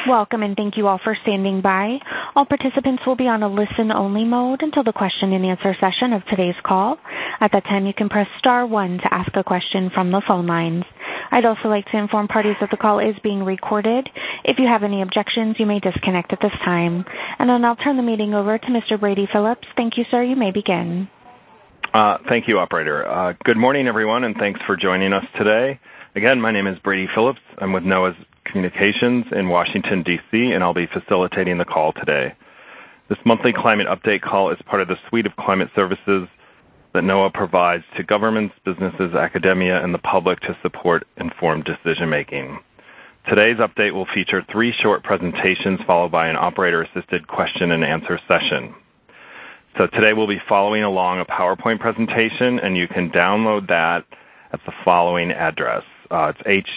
Welcome, and thank you all for standing by. All participants will be on a listen-only mode until the question-and-answer session of today's call. At that time, you can press star 1 to ask a question from the phone lines. I'd also like to inform parties that the call is being recorded. If you have any objections, you may disconnect at this time. And then I'll turn the meeting over to Mr. Brady Phillips. Thank you, sir. You may begin. Thank you, operator. Good morning, everyone, and thanks for joining us today. Again, my name is Brady Phillips. I'm with NOAA's Communications in Washington, D.C., and I'll be facilitating the call today. This monthly climate update call is part of the suite of climate services that NOAA provides to governments, businesses, academia, and the public to support informed decision-making. Today's update will feature 3 short presentations followed by an operator-assisted question-and-answer session. So today we'll be following along a PowerPoint presentation, and you can download that at the following address. It's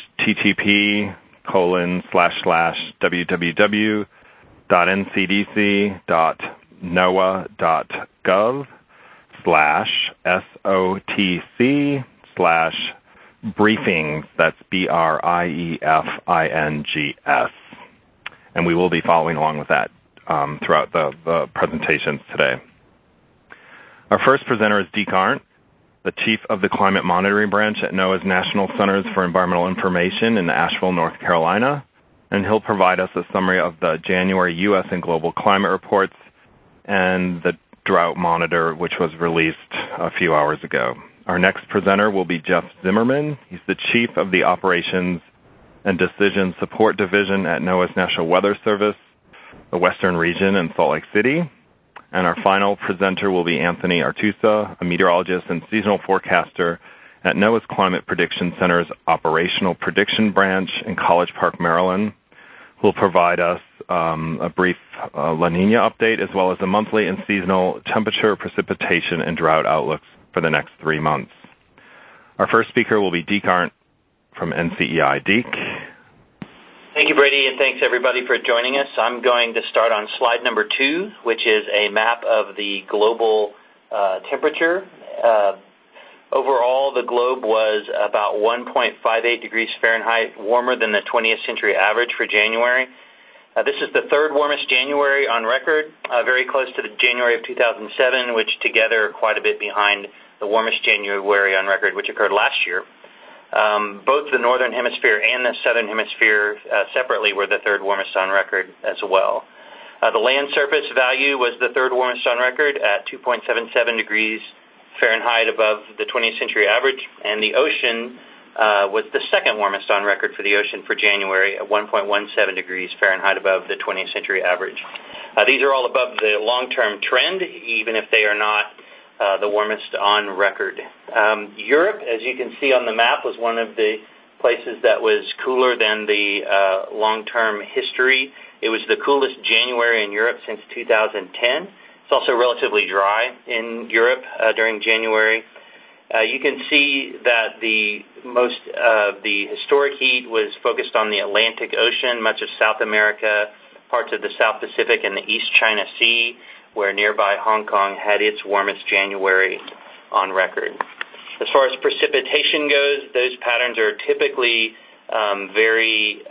http://www.ncdc.noaa.gov/SOTC/briefings. That's BRIEFINGS. And we will be following along with that throughout the presentations today. Our first presenter is Deke Arndt, the Chief of the Climate Monitoring Branch at NOAA's National Centers for Environmental Information in Asheville, North Carolina, and he'll provide us a summary of the January U.S. and global climate reports and the drought monitor, which was released a few hours ago. Our next presenter will be Jeff Zimmerman. He's the Chief of the Operations and Decision Support Division at NOAA's National Weather Service, the Western Region in Salt Lake City. And our final presenter will be Anthony Artusa, a meteorologist and seasonal forecaster at NOAA's Climate Prediction Center's Operational Prediction Branch in College Park, Maryland, who will provide us a brief La Nina update as well as a monthly and seasonal temperature, precipitation, and drought outlooks for the next 3 months. Our first speaker will be Deke Arndt from NCEI. Deke. Thank you, Brady, and thanks, everybody, for joining us. I'm going to start on slide number 2, which is a map of the global temperature. Overall, the globe was about 1.58 degrees Fahrenheit warmer than the 20th century average for January. This is the 3rd warmest January on record, very close to the January of 2007, which together are quite a bit behind the warmest January on record, which occurred last year. Both the Northern Hemisphere and the Southern Hemisphere separately were the 3rd warmest on record as well. The land surface value was the 3rd warmest on record at 2.77 degrees Fahrenheit above the 20th century average, and the ocean was the 2nd warmest on record for the ocean for January at 1.17 degrees Fahrenheit above the 20th century average. These are all above the long-term trend, even if they are not the warmest on record. Europe, as you can see on the map, was one of the places that was cooler than the long-term history. It was the coolest January in Europe since 2010. It's also relatively dry in Europe during January. You can see that the most of the historic heat was focused on the Atlantic Ocean, much of South America, parts of the South Pacific, and the East China Sea, where nearby Hong Kong had its warmest January on record. As far as precipitation goes, those patterns are typically very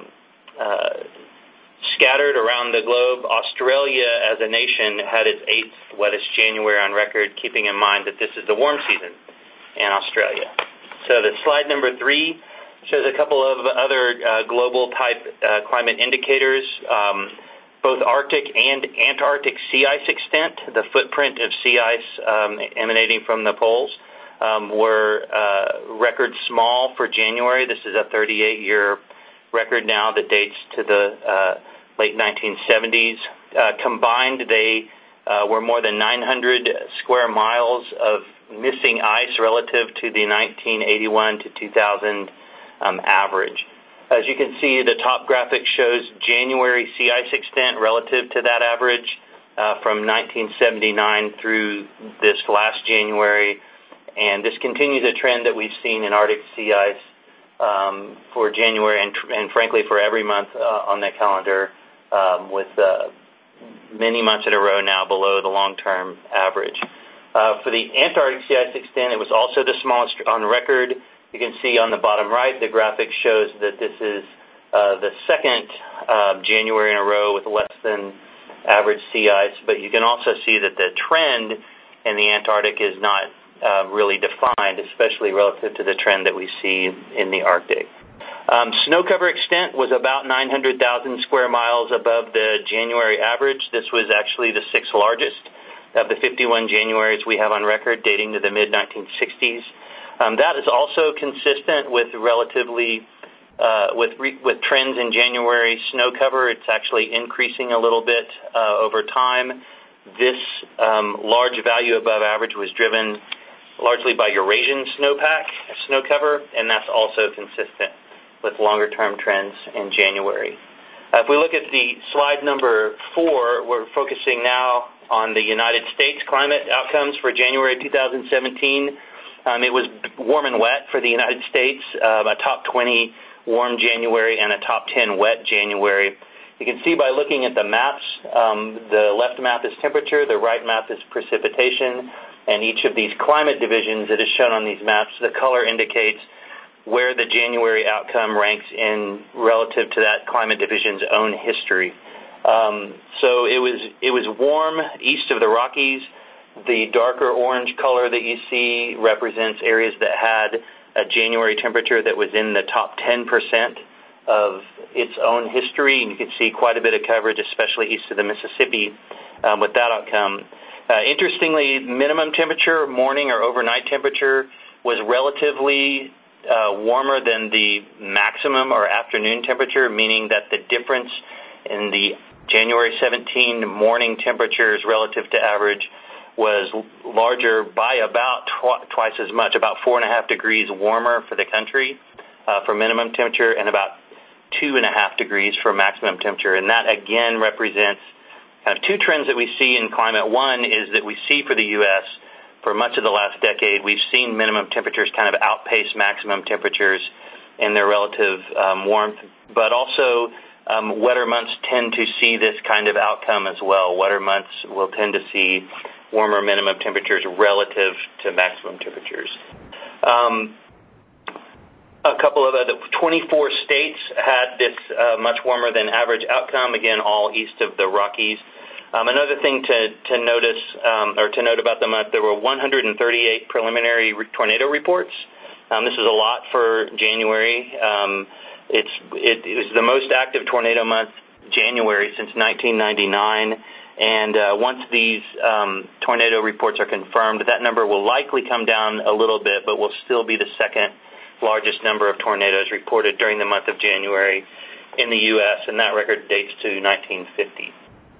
scattered around the globe. Australia, as a nation, had its 8th wettest January on record, keeping in mind that this is the warm season in Australia. So the slide number 3 shows a couple of other global-type climate indicators. Both Arctic and Antarctic sea ice extent, the footprint of sea ice emanating from the poles, were record small for January. This is a 38-year record now that dates to the late 1970s. Combined, they were more than 900 square miles of missing ice relative to the 1981 to 2000 average. As you can see, the top graphic shows January sea ice extent relative to that average from 1979 through this last January. And this continues a trend that we've seen in Arctic sea ice for January and frankly, for every month on the calendar with many months in a row now below the long-term average. For the Antarctic sea ice extent, it was also the smallest on record. You can see on the bottom right, the graphic shows that this is the second January in a row with less than average sea ice, but you can also see that the trend in the Antarctic is not really defined, especially relative to the trend that we see in the Arctic. Snow cover extent was about 900,000 square miles above the January average. This was actually the sixth largest of the 51 Januaries we have on record dating to the mid-1960s. That is also consistent with with trends in January snow cover. It's actually increasing a little bit over time. This large value above average was driven largely by Eurasian snowpack, snow cover, and that's also consistent with longer-term trends in January. If we look at the slide number 4, we're focusing now on the United States climate outcomes for January 2017. It was warm and wet for the United States, a top 20 warm January and a top 10 wet January. You can see by looking at the maps, the left map is temperature, the right map is precipitation, and each of these climate divisions that is shown on these maps, the color indicates where the January outcome ranks in relative to that climate division's own history. So it was warm east of the Rockies. The darker orange color that you see represents areas that had a January temperature that was in the top 10% of its own history, and you can see quite a bit of coverage, especially east of the Mississippi, with that outcome. Interestingly, minimum temperature, morning or overnight temperature, was relatively warmer than the maximum or afternoon temperature, meaning that the difference in the January 17 morning temperatures relative to average was larger by about twice as much, about 4.5 degrees warmer for the country for minimum temperature and about 2.5 degrees for maximum temperature. And that, again, represents kind of two trends that we see in climate. One is that we see for the U.S., for much of the last decade, we've seen minimum temperatures kind of outpace maximum temperatures in their relative warmth, but also wetter months tend to see this kind of outcome as well. Wetter months will tend to see warmer minimum temperatures relative to maximum temperatures. A couple of other 24 states had this much warmer than average outcome, again, all east of the Rockies. Another thing to notice or to note about the month, there were 138 preliminary tornado reports. This is a lot for January. It was the most active tornado month, January, since 1999. And once these tornado reports are confirmed, that number will likely come down a little bit, but will still be the second largest number of tornadoes reported during the month of January in the U.S., and that record dates to 1950.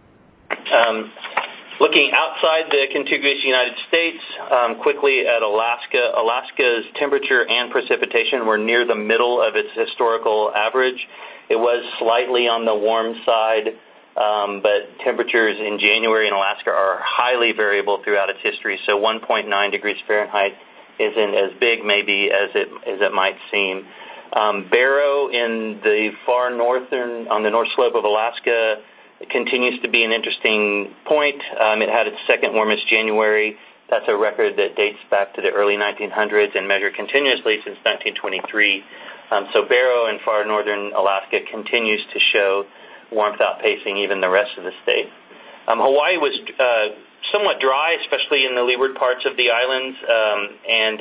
Looking outside the contiguous United States, quickly at Alaska. Alaska's temperature and precipitation were near the middle of its historical average. It was slightly on the warm side, but temperatures in January in Alaska are highly variable throughout its history, so 1.9 degrees Fahrenheit isn't as big maybe as it might seem. Barrow in the far northern, on the north slope of Alaska, it continues to be an interesting point. It had its second warmest January. That's a record that dates back to the early 1900s and measured continuously since 1923. So Barrow in far northern Alaska continues to show warmth outpacing even the rest of the state. Hawaii was somewhat dry, especially in the leeward parts of the islands, and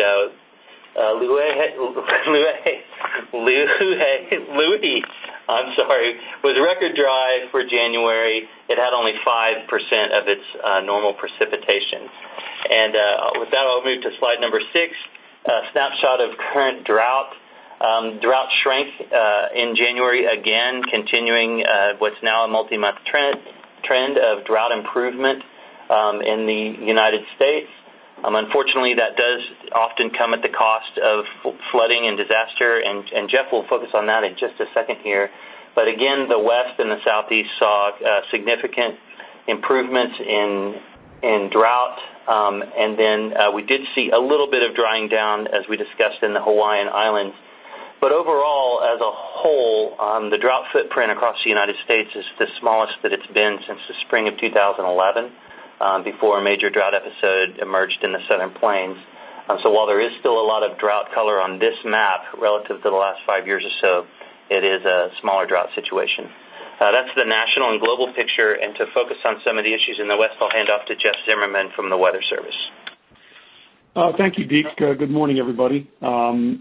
was record dry for January. It had only 5% of its normal precipitation. And with that, I'll move to slide number 6, a snapshot of current drought. Drought shrank in January again, continuing what's now a multi-month trend of drought improvement in the United States. Unfortunately, that does often come at the cost of flooding and disaster, and Jeff will focus on that in just a second here. But again, the West and the Southeast saw significant improvements in drought, and then we did see a little bit of drying down, as we discussed in the Hawaiian Islands. But overall, as a whole, the drought footprint across the United States is the smallest that it's been since the spring of 2011. Before a major drought episode emerged in the Southern Plains. So while there is still a lot of drought color on this map relative to the last 5 years or so, it is a smaller drought situation. That's the national and global picture, and to focus on some of the issues in the West, I'll hand off to Jeff Zimmerman from the Weather Service. Thank you, Deke. Good morning, everybody. On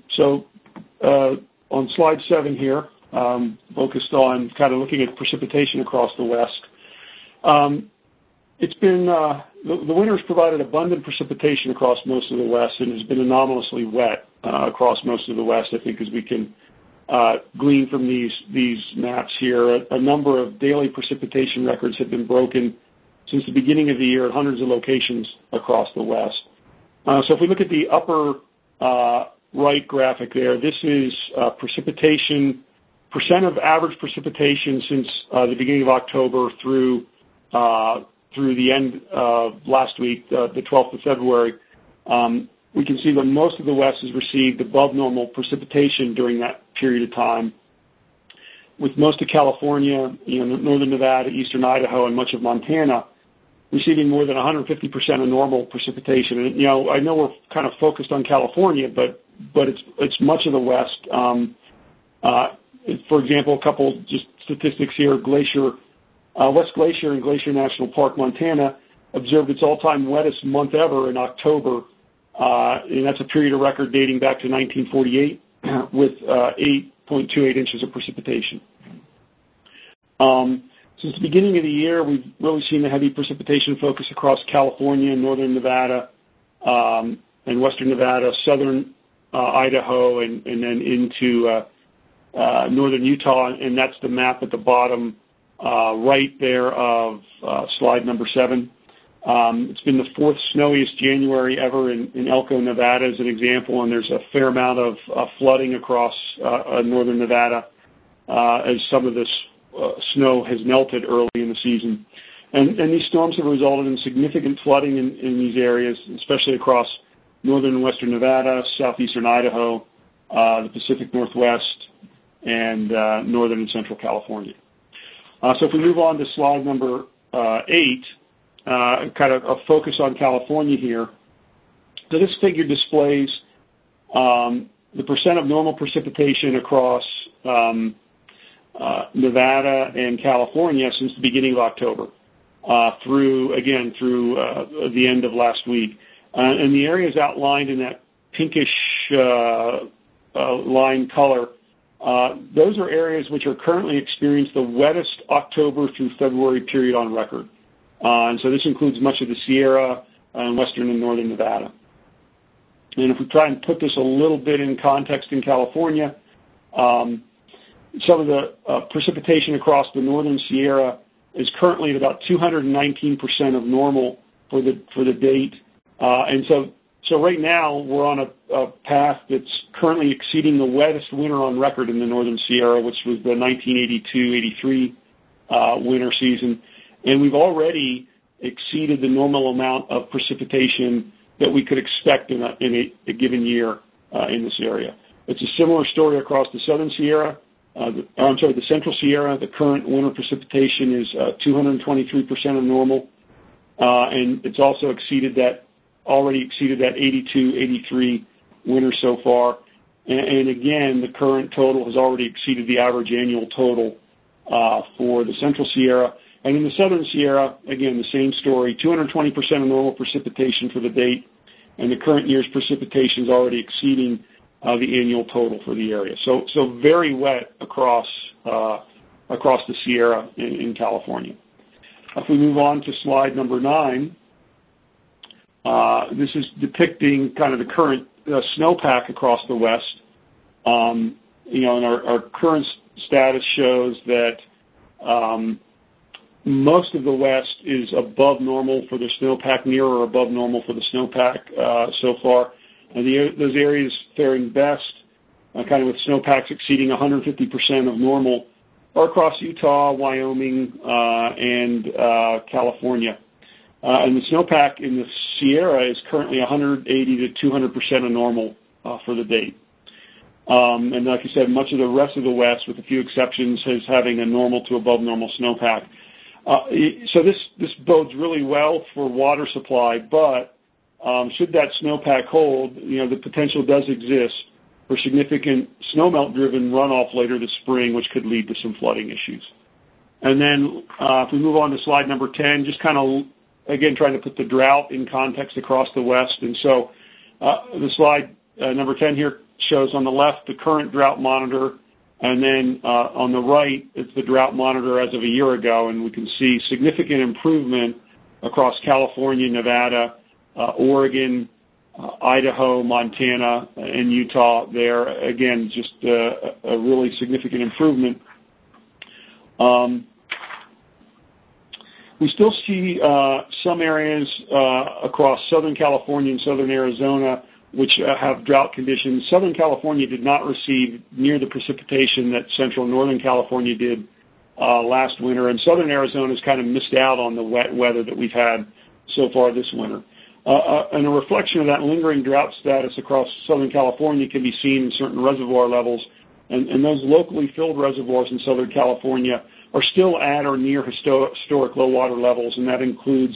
slide 7 here, focused on kind of looking at precipitation across the West. It's been the winter's provided abundant precipitation across most of the West and has been anomalously wet across most of the West, I think, as we can glean from these maps here. A number of daily precipitation records have been broken since the beginning of the year at hundreds of locations across the West. So if we look at the upper right graphic there, this is precipitation, percent of average precipitation since the beginning of October through the end of last week, the 12th of February. We can see that most of the West has received above normal precipitation during that period of time, with most of California, northern Nevada, eastern Idaho, and much of Montana receiving more than 150% of normal precipitation. And, I know we're kind of focused on California, but it's much of the West. For example, a couple just statistics here. West Glacier in Glacier National Park, Montana, observed its all-time wettest month ever in October, and that's a period of record dating back to 1948 with 8.28 inches of precipitation. Since the beginning of the year, we've really seen the heavy precipitation focus across California, northern Nevada, and western Nevada, southern Idaho, and then into northern Utah, and that's the map at the bottom right there of slide number 7. It's been the 4th snowiest January ever in Elko, Nevada, as an example, and there's a fair amount of flooding across northern Nevada as some of this snow has melted early in the season. And these storms have resulted in significant flooding in these areas, especially across northern and western Nevada, southeastern Idaho, the Pacific Northwest, and northern and central California. So if we move on to slide number 8, kind of a focus on California here. So this figure displays the percent of normal precipitation across Nevada and California since the beginning of October through the end of last week. And the areas outlined in that pinkish line color, those are areas which are currently experiencing the wettest October through February period on record. And so this includes much of the Sierra and western and northern Nevada. And if we try and put this a little bit in context in California, some of the precipitation across the northern Sierra is currently at about 219% of normal for the date. And so right now we're on a path that's currently exceeding the wettest winter on record in the northern Sierra, which was the 1982-83 winter season. And we've already exceeded the normal amount of precipitation that we could expect in a given year in this area. It's a similar story across the southern Sierra. The central Sierra. The current winter precipitation is 223% of normal, and it's also already exceeded that 82-83 winter so far. And again, the current total has already exceeded the average annual total for the central Sierra. And in the southern Sierra, again, the same story, 220% of normal precipitation for the date, and the current year's precipitation is already exceeding the annual total for the area. So very wet across the Sierra in California. If we move on to slide number 9, this is depicting kind of the current snowpack across the West. And our current status shows that most of the West is above normal for the snowpack, near or above normal for the snowpack so far. And those areas faring best, kind of with snowpacks exceeding 150% of normal, are across Utah, Wyoming, and California. And the snowpack in the Sierra is currently 180 to 200% of normal for the date. And like I said, much of the rest of the West, with a few exceptions, is having a normal to above normal snowpack. So this bodes really well for water supply, but should that snowpack hold, the potential does exist for significant snowmelt-driven runoff later this spring, which could lead to some flooding issues. And then if we move on to slide number 10, just kind of, again, trying to put the drought in context across the West. And so the slide number 10 here shows on the left the current drought monitor, and then on the right it's the drought monitor as of a year ago, and we can see significant improvement across California, Nevada, Oregon, Idaho, Montana, and Utah there. Again, just a really significant improvement. We still see some areas across Southern California and Southern Arizona which have drought conditions. Southern California did not receive near the precipitation that Central and Northern California did last winter, and Southern Arizona has kind of missed out on the wet weather that we've had so far this winter. And a reflection of that lingering drought status across Southern California can be seen in certain reservoir levels, and those locally filled reservoirs in Southern California are still at or near historic low water levels, and that includes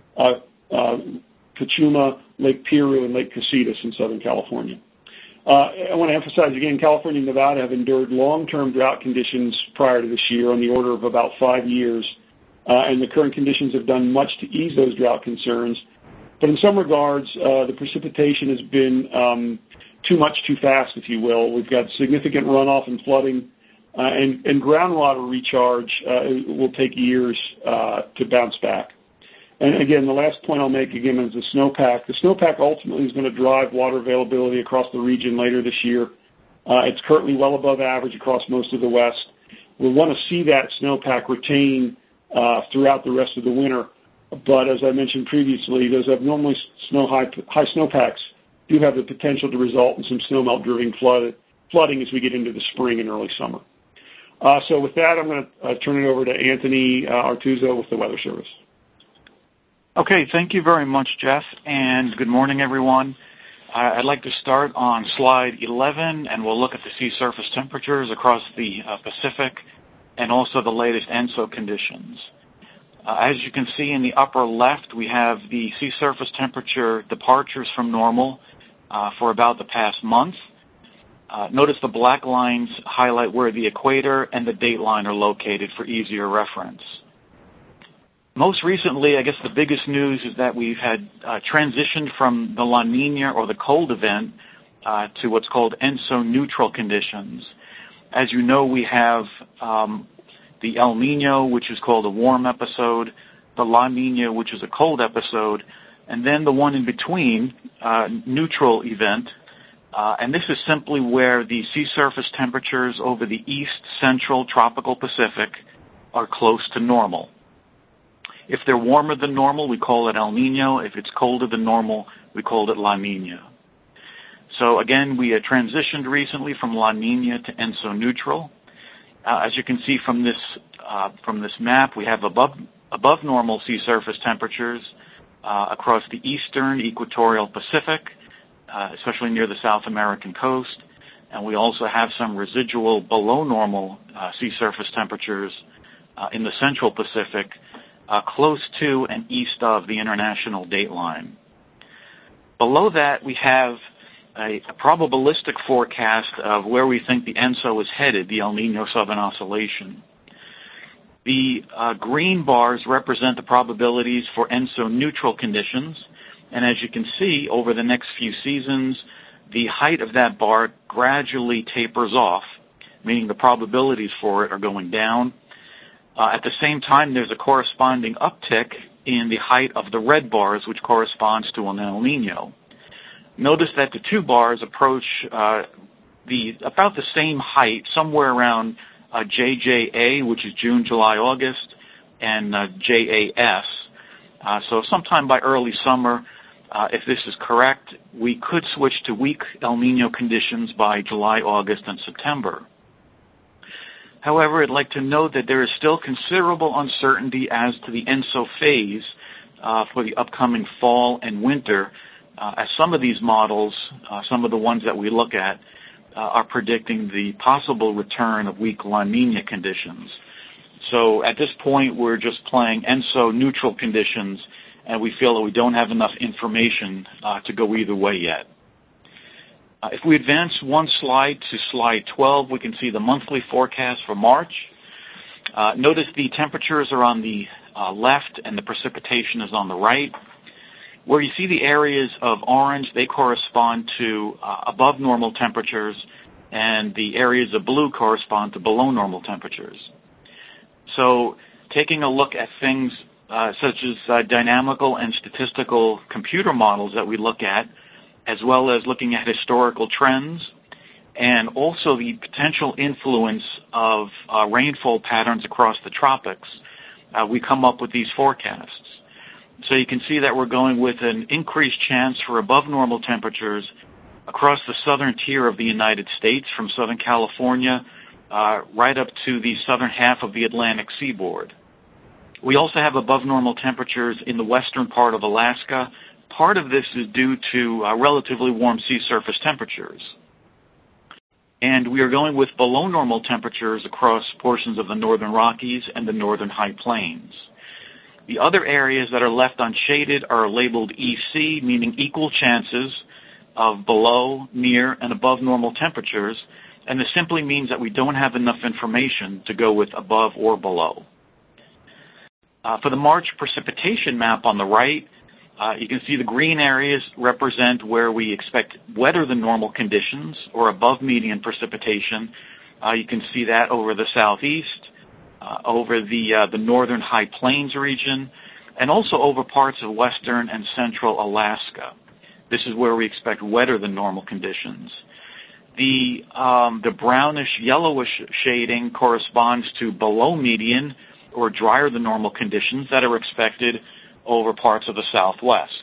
Cachuma, Lake Piru, and Lake Casitas in Southern California. I want to emphasize again, California and Nevada have endured long-term drought conditions prior to this year on the order of about 5 years, and the current conditions have done much to ease those drought concerns. But in some regards, the precipitation has been too much too fast, if you will. We've got significant runoff and flooding, and groundwater recharge will take years to bounce back. And again, the last point I'll make again is the snowpack. The snowpack ultimately is going to drive water availability across the region later this year. It's currently well above average across most of the West. We'll want to see that snowpack retain throughout the rest of the winter. But as I mentioned previously, those abnormally high snowpacks do have the potential to result in some snowmelt-driven flooding as we get into the spring and early summer. So with that, I'm going to turn it over to Anthony Artuso with the Weather Service. Okay, thank you very much, Jeff, and good morning, everyone. I'd like to start on slide 11, and we'll look at the sea surface temperatures across the Pacific and also the latest ENSO conditions. As you can see in the upper left, we have the sea surface temperature departures from normal for about the past month. Notice the black lines highlight where the equator and the date line are located for easier reference. Most recently, I guess the biggest news is that we've had transitioned from the La Nina or the cold event to what's called ENSO neutral conditions. As you know, we have the El Nino, which is called a warm episode, the La Nina, which is a cold episode, and then the one in between, neutral event. And this is simply where the sea surface temperatures over the east central tropical Pacific are close to normal. If they're warmer than normal, we call it El Nino. If it's colder than normal, we call it La Nina. So again, we transitioned recently from La Nina to ENSO neutral. As you can see from this map, we have above normal sea surface temperatures across the eastern equatorial Pacific, especially near the South American coast, and we also have some residual below normal sea surface temperatures in the central Pacific, close to and east of the international date line. Below that, we have a probabilistic forecast of where we think the ENSO is headed, the El Nino Southern Oscillation. The green bars represent the probabilities for ENSO neutral conditions, and as you can see, over the next few seasons, the height of that bar gradually tapers off, meaning the probabilities for it are going down. At the same time, there's a corresponding uptick in the height of the red bars, which corresponds to an El Nino. Notice that the two bars approach about the same height, somewhere around JJA, which is June, July, August, and JAS. So sometime by early summer, if this is correct, we could switch to weak El Nino conditions by July, August, and September. However, I'd like to note that there is still considerable uncertainty as to the ENSO phase for the upcoming fall and winter, as some of these models, some of the ones that we look at, are predicting the possible return of weak La Nina conditions. So at this point, we're just playing ENSO neutral conditions, and we feel that we don't have enough information to go either way yet. If we advance one slide to slide 12, we can see the monthly forecast for March. Notice the temperatures are on the left and the precipitation is on the right. Where you see the areas of orange, they correspond to above normal temperatures, and the areas of blue correspond to below normal temperatures. So taking a look at things such as dynamical and statistical computer models that we look at, as well as looking at historical trends, and also the potential influence of rainfall patterns across the tropics, we come up with these forecasts. So you can see that we're going with an increased chance for above normal temperatures across the southern tier of the United States, from Southern California right up to the southern half of the Atlantic seaboard. We also have above normal temperatures in the western part of Alaska. Part of this is due to relatively warm sea surface temperatures. And we are going with below normal temperatures across portions of the northern Rockies and the northern High Plains. The other areas that are left unshaded are labeled EC, meaning equal chances of below, near, and above normal temperatures, and this simply means that we don't have enough information to go with above or below. For the March precipitation map on the right, you can see the green areas represent where we expect wetter than normal conditions or above median precipitation. You can see that over the southeast, over the northern High Plains region, and also over parts of western and central Alaska. This is where we expect wetter than normal conditions. The brownish yellowish shading corresponds to below median or drier than normal conditions that are expected over parts of the southwest.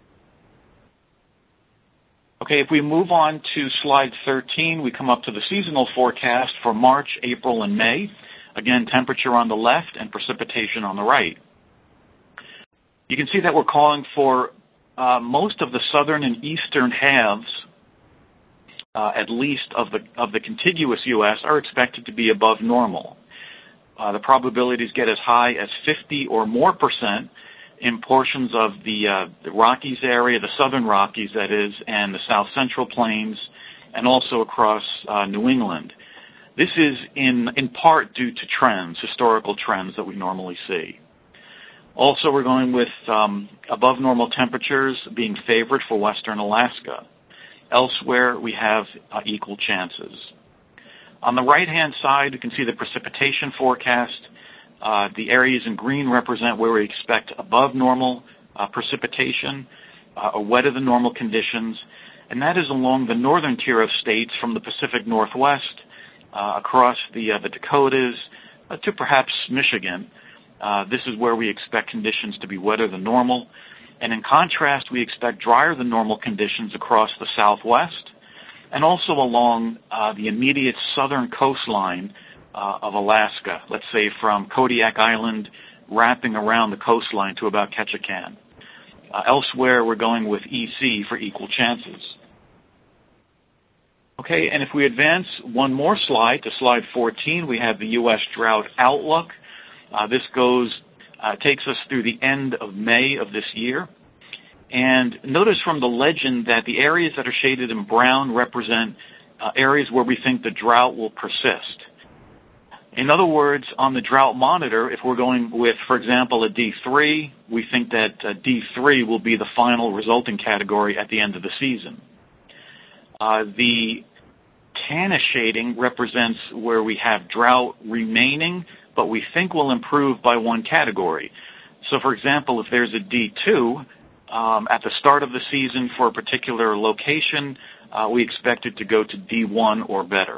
Okay, if we move on to slide 13, we come up to the seasonal forecast for March, April, and May. Again, temperature on the left and precipitation on the right. You can see that we're calling for most of the southern and eastern halves, at least of the contiguous U.S., are expected to be above normal. The probabilities get as high as 50 or more percent in portions of the Rockies area, the southern Rockies, that is, and the south central plains, and also across New England. This is in part due to trends, historical trends that we normally see. Also, we're going with above normal temperatures being favored for western Alaska. Elsewhere, we have equal chances. On the right-hand side, you can see the precipitation forecast. The areas in green represent where we expect above normal precipitation or wetter than normal conditions, and that is along the northern tier of states from the Pacific Northwest across the Dakotas to perhaps Michigan. This is where we expect conditions to be wetter than normal. And in contrast, we expect drier than normal conditions across the southwest and also along the immediate southern coastline of Alaska, let's say from Kodiak Island wrapping around the coastline to about Ketchikan. Elsewhere, we're going with EC for equal chances. Okay, and if we advance one more slide to slide 14, we have the U.S. drought outlook. This takes us through the end of May of this year. And notice from the legend that the areas that are shaded in brown represent areas where we think the drought will persist. In other words, on the drought monitor, if we're going with, for example, a D3, we think that D3 will be the final resulting category at the end of the season. The tannish shading represents where we have drought remaining, but we think will improve by one category. So, for example, if there's a D2 at the start of the season for a particular location, we expect it to go to D1 or better.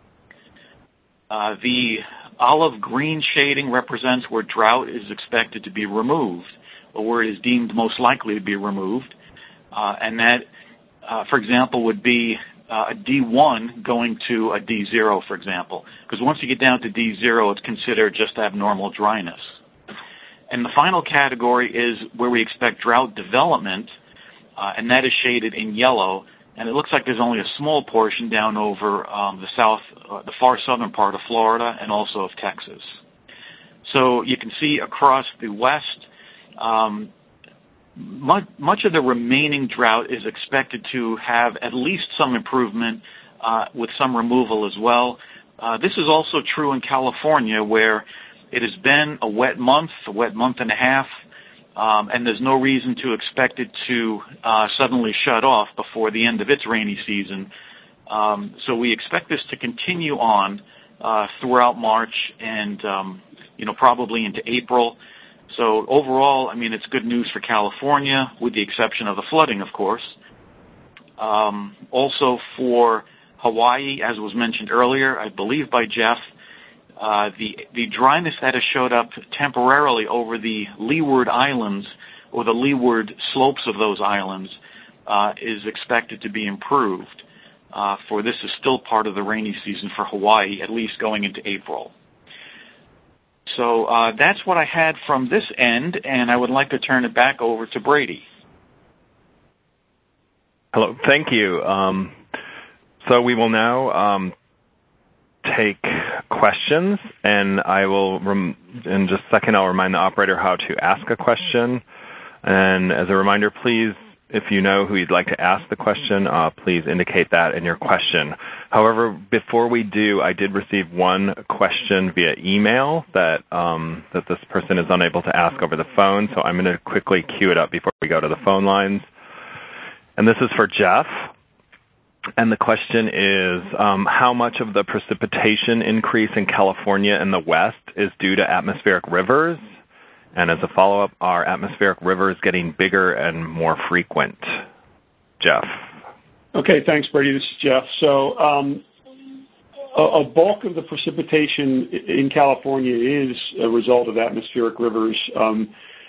The olive green shading represents where drought is expected to be removed, or where it is deemed most likely to be removed. And that, for example, would be a D1 going to a D0, for example. Because once you get down to D0, it's considered just abnormal dryness. And the final category is where we expect drought development, and that is shaded in yellow. And it looks like there's only a small portion down over the far southern part of Florida and also of Texas. So you can see across the west, much of the remaining drought is expected to have at least some improvement with some removal as well. This is also true in California, where it has been a wet month and a half, and there's no reason to expect it to suddenly shut off before the end of its rainy season. So we expect this to continue on throughout March and probably into April. So overall, I mean, it's good news for California, with the exception of the flooding, of course. Also for Hawaii, as was mentioned earlier, I believe by Jeff, the dryness that has showed up temporarily over the Leeward Islands or the leeward slopes of those islands is expected to be improved. For this is still part of the rainy season for Hawaii, at least going into April. So that's what I had from this end, and I would like to turn it back over to Brady. Hello, thank you. So we will now take questions, and I will, in just a second, I'll remind the operator how to ask a question. And as a reminder, please, if you know who you'd like to ask the question, please indicate that in your question. However, before we do, I did receive one question via email that this person is unable to ask over the phone, so I'm going to quickly queue it up before we go to the phone lines. And this is for Jeff. And the question is, how much of the precipitation increase in California and the West is due to atmospheric rivers? And as a follow-up, are atmospheric rivers getting bigger and more frequent? Jeff. Okay, thanks, Brady. This is Jeff. So a bulk of the precipitation in California is a result of atmospheric rivers. On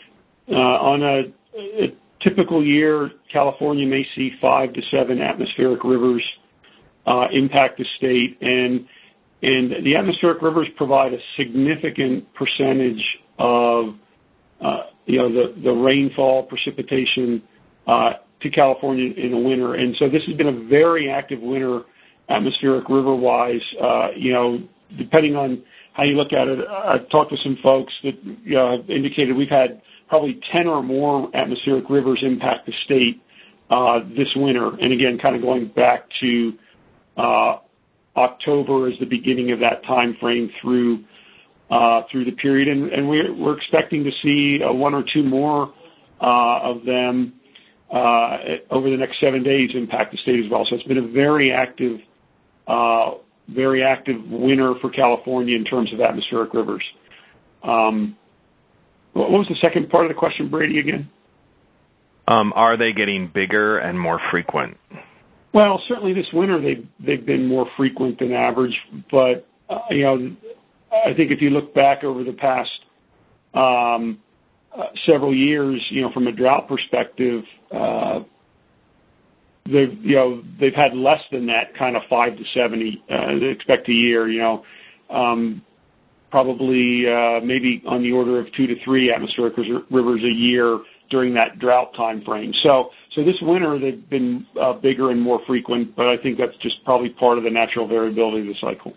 a typical year, California may see 5 to 7 atmospheric rivers impact the state, and the atmospheric rivers provide a significant percentage of the rainfall precipitation to California in the winter. And so this has been a very active winter atmospheric river-wise. Depending on how you look at it, I've talked to some folks that have indicated we've had probably 10 or more atmospheric rivers impact the state this winter. And again, kind of going back to October as the beginning of that time frame through the period, and we're expecting to see 1 or 2 more of them over the next 7 days impact the state as well. So it's been a very active winter for California in terms of atmospheric rivers. What was the second part of the question, Brady, again? Are they getting bigger and more frequent? Well, certainly this winter they've been more frequent than average, but I think if you look back over the past several years, from a drought perspective, they've had less than that kind of 5 to 70 they expect a year. Probably maybe on the order of 2 to 3 atmospheric rivers a year during that drought time frame. So this winter they've been bigger and more frequent, but I think that's just probably part of the natural variability of the cycle.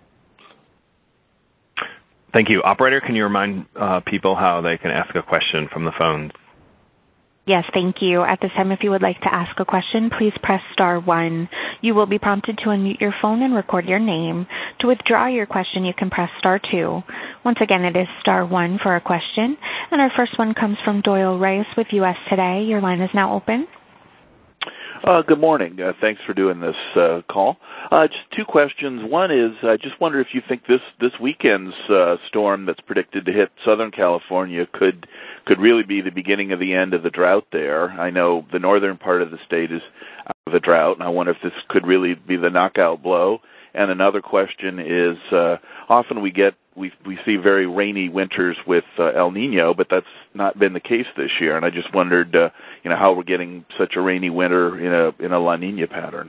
Thank you. Operator, can you remind people how they can ask a question from the phones? Yes, thank you. At this time, if you would like to ask a question, please press star 1. You will be prompted to unmute your phone and record your name. To withdraw your question, you can press star 2. Once again, it is star 1 for a question. And our first one comes from Doyle Rice with U.S. Today. Your line is now open. Good morning. Thanks for doing this call. Just 2 questions. One is, I just wonder if you think this weekend's storm that's predicted to hit Southern California could really be the beginning of the end of the drought there. I know the northern part of the state is out of the drought, and I wonder if this could really be the knockout blow. And another question is, often we see very rainy winters with El Nino, but that's not been the case this year. And I just wondered, how we're getting such a rainy winter in a La Nina pattern.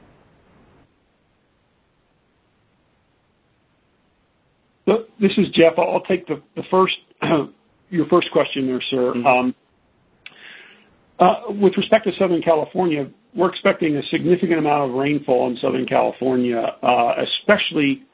This is Jeff. I'll take the first your first question there, sir. Mm-hmm. With respect to Southern California, we're expecting a significant amount of rainfall in Southern California, especially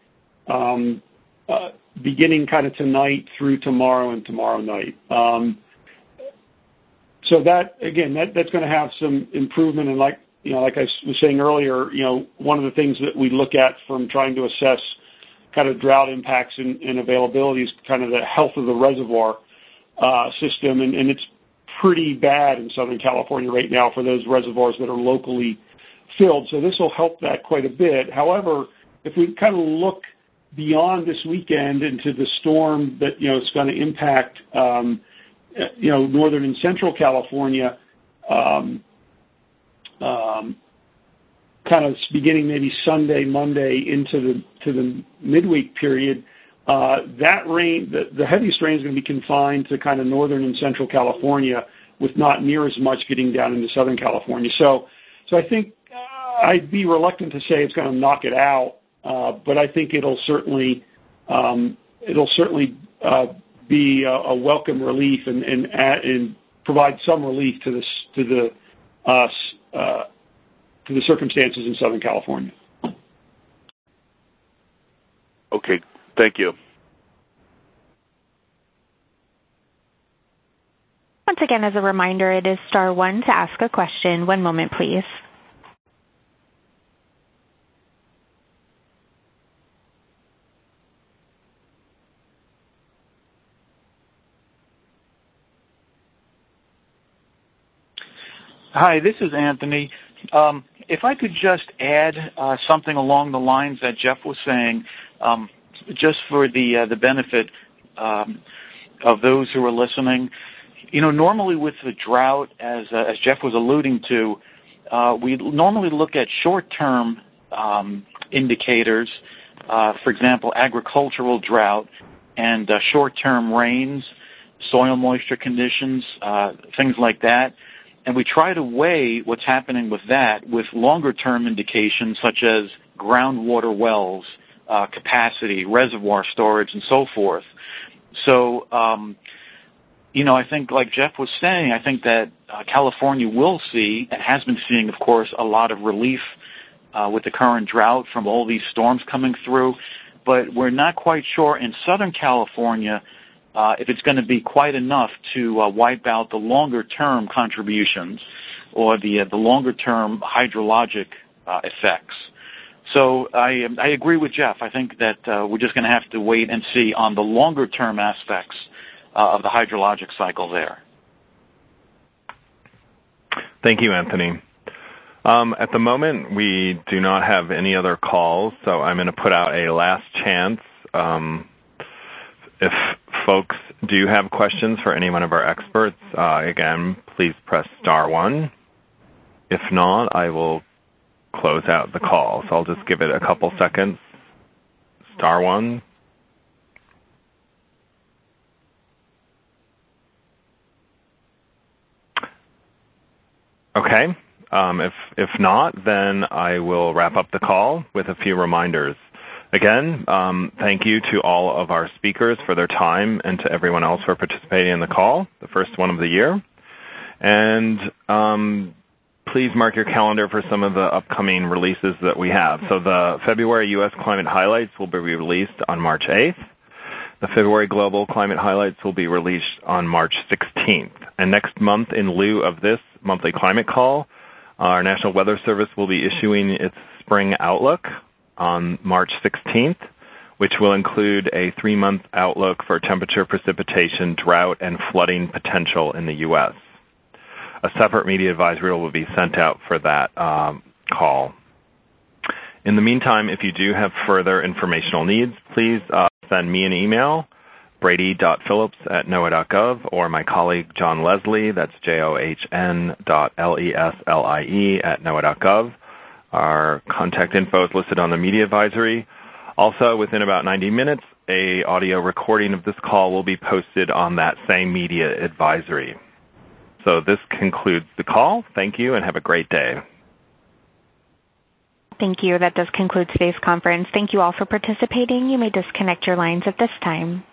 beginning kind of tonight through tomorrow and tomorrow night. So that, again, that's going to have some improvement. And like I was saying earlier, one of the things that we look at from trying to assess kind of drought impacts and availability is kind of the health of the reservoir system. And it's pretty bad in Southern California right now for those reservoirs that are locally filled. So this will help that quite a bit. However, if we kind of look beyond this weekend into the storm that, is going to impact, northern and central California, kind of beginning maybe Sunday, Monday into the midweek period, that rain, the heaviest rain is going to be confined to kind of northern and central California, with not near as much getting down into Southern California. So I think I'd be reluctant to say it's going to knock it out, but I think it'll certainly be a welcome relief and provide some relief to the circumstances in Southern California. Okay, thank you. Once again, as a reminder, it is star one to ask a question. One moment, please. Hi, this is Anthony. If I could just add something along the lines that Jeff was saying, just for the benefit of those who are listening. Normally with the drought, as Jeff was alluding to, we normally look at short-term indicators, for example, agricultural drought and short-term rains, soil moisture conditions, things like that. And we try to weigh what's happening with that with longer-term indications such as groundwater wells, capacity, reservoir storage, and so forth. So, I think like Jeff was saying, I think that California will see, and has been seeing, of course, a lot of relief with the current drought from all these storms coming through. But we're not quite sure in Southern California if it's going to be quite enough to wipe out the longer-term contributions or the longer-term hydrologic effects. So I agree with Jeff. I think that we're just going to have to wait and see on the longer-term aspects of the hydrologic cycle there. Thank you, Anthony. At the moment, we do not have any other calls, so I'm going to put out a last chance. If folks do have questions for any one of our experts, again, please press star one. If not, I will close out the call. So I'll just give it a couple seconds. Star one. Okay. If not, then I will wrap up the call with a few reminders. Again, thank you to all of our speakers for their time and to everyone else for participating in the call, the first one of the year. And please mark your calendar for some of the upcoming releases that we have. So the February U.S. Climate Highlights will be released on March 8th. The February Global Climate Highlights will be released on March 16th. And next month, in lieu of this monthly climate call, our National Weather Service will be issuing its spring outlook on March 16th, which will include a 3-month outlook for temperature, precipitation, drought, and flooding potential in the U.S. A separate media advisory will be sent out for that call. In the meantime, if you do have further informational needs, please send me an email, brady.phillips@noaa.gov, or my colleague John Leslie, that's john.leslie@noaa.gov. Our contact info is listed on the media advisory. Also, within about 90 minutes, an audio recording of this call will be posted on that same media advisory. So this concludes the call. Thank you, and have a great day. Thank you. That does conclude today's conference. Thank you all for participating. You may disconnect your lines at this time.